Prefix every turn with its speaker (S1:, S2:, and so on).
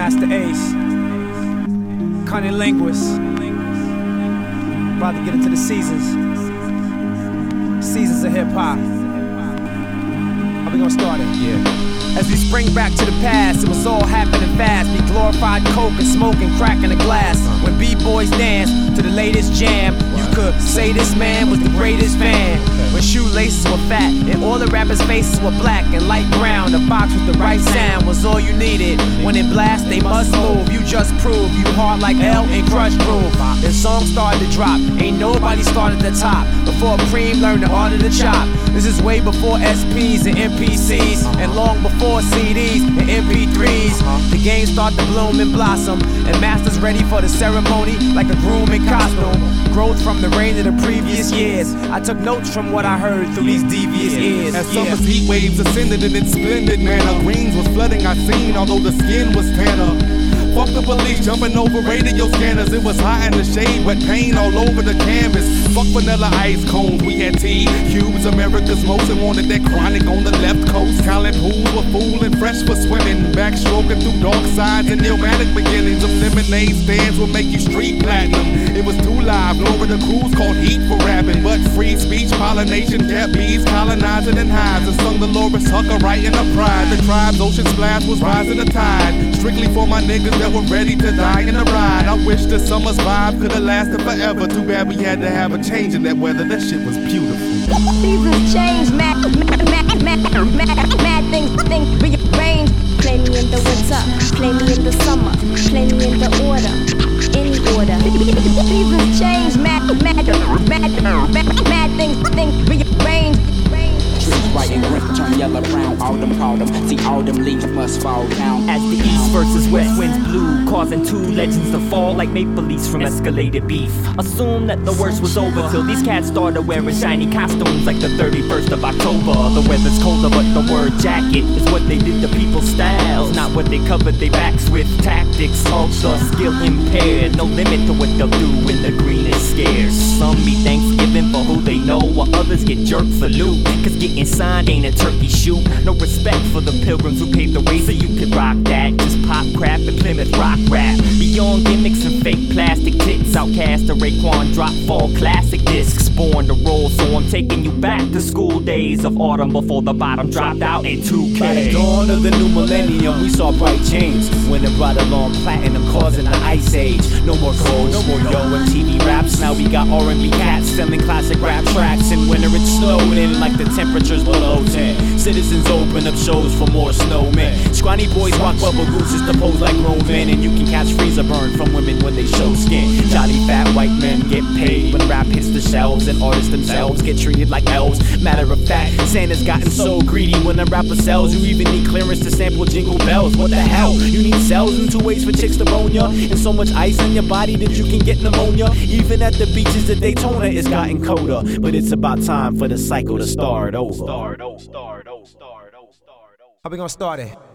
S1: Master Ace, Cunning Linguist. About to get into the seasons of hip-hop. How we gonna start it? Yeah. As we spring back to the past, it was all happening fast. We glorified coke and smoking crack in the glass. When B-boys danced to the latest jam, you could say this man was the greatest fan. When shoelaces were fat and all the rappers' faces were black and light brown, the box with the right sound was all you needed. When it blast, they must move. You just prove you hard like L and Crush Groove. Then songs started to drop. Ain't nobody started at the top before Preem learned the art of the chop. This is way before SPs and MPCs, and long before CDs and MP3s. The game started to bloom and blossom, and masters ready for the ceremony like a groom in costume. Growth from the rain of the previous years. I took notes from what I heard through these devious ears.
S2: As summer's heat waves ascended in its splendid manner, greens was flooding our scene, although the skin was tanner. Fuck the police jumping over radio scanners. It was hot in the shade, wet paint all over the canvas. Fuck vanilla ice cones, we had tea cubes, America's most, and wanted that chronic on the left coast. College pools were full and fresh for swimming, backstroking through dark sides and pneumatic beginnings. Of lemonade stands will make you street platinum. It was too live, lower the cruise called heat for rapping. But free speech, pollination, kept bees colonizing and hives, and sung the Loris Hucker right in the pride. The tribe's ocean splash was rising the tide, strictly for my niggas that were ready to die in the ride. I wish the summer's vibe could have lasted forever. Too bad we had to have a change in that weather. That shit was beautiful.
S3: Seasons change, mad things rearrange. Play me in the winter, play me in the summer, play me in the autumn, any order. Seasons change, mad things rearrange.
S4: Trees white and green turn yellow brown, autumn. See autumn leaves must fall down.
S5: As the east versus west winds blew, causing two legends to fall like maple leaves from escalated beef. Assume that the worst was over till these cats started wearing shiny costumes like the 31st of October. The weather's colder, but the word jacket is what they did to people's styles, not what they covered their backs with. Tactics, ultra skill impaired, no limit to what they'll do when the green is scarce. Some be Thanksgiving for who they know, while others get jerked for loot. Cause getting signed ain't a turkey shoot. No respect for the pilgrims who paved the way so you could rock that. Just pop crap and Plymouth rock rap. Beyond gimmicks and fake plastic tits, Outkast to Raekwon drop fall classic discs. Born to roll, so I'm taking you back to school days of autumn before the bottom dropped out in 2K.
S6: By the dawn of the new millennium, we saw bright change when it brought along platinum, causing the ice age. No more cold, no more yo and TV raps. Now we got R&B cats selling classic rap tracks. In winter it's snowed in like the temperature's below 10. Citizens open up shows for more snowmen. Scrawny boys walk bubble gooses to pose like grown men, and you can catch freezer burn from women when they show skin. Jolly fat white men get paid when rap hits the shelves, and artists themselves get treated like elves. Matter of fact, Santa's gotten so greedy when a rapper sells, you even need clearance to sample Jingle Bells. What the hell? You need cells in 2 ways for chicks to bone ya, and so much ice in your body that you can get pneumonia. Even at the beaches of Daytona, it's gotten colder, but it's about time for the cycle to start over.
S1: How we gonna start it?